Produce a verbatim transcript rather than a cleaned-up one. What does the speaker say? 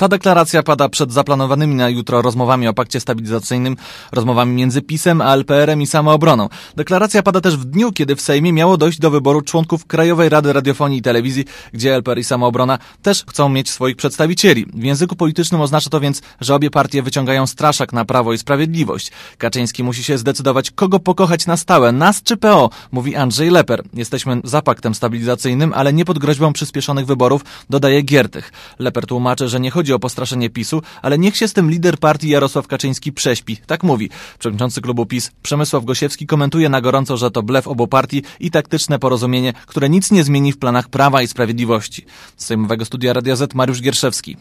Ta deklaracja pada przed zaplanowanymi na jutro rozmowami o pakcie stabilizacyjnym, rozmowami między PiS-em a L P R-em i Samoobroną. Deklaracja pada też w dniu, kiedy w Sejmie miało dojść do wyboru członków Krajowej Rady Radiofonii i Telewizji, gdzie L P R i Samoobrona też chcą mieć swoich przedstawicieli. W języku politycznym oznacza to więc, że obie partie wyciągają straszak na Prawo i Sprawiedliwość. Kaczyński musi się zdecydować, kogo pokochać na stałe, nas czy P O, mówi Andrzej Leper. Jesteśmy za paktem stabilizacyjnym, ale nie pod groźbą przyspieszonych wyborów, dodaje Giertych. Leper tłumaczy, że nie chodzi o postraszenie PiS-u, ale niech się z tym lider partii Jarosław Kaczyński prześpi. Tak mówi. Przewodniczący klubu PiS Przemysław Gosiewski komentuje na gorąco, że to blef obu partii i taktyczne porozumienie, które nic nie zmieni w planach Prawa i Sprawiedliwości. Z Sejmowego Studia Radia Z Mariusz Gierszewski.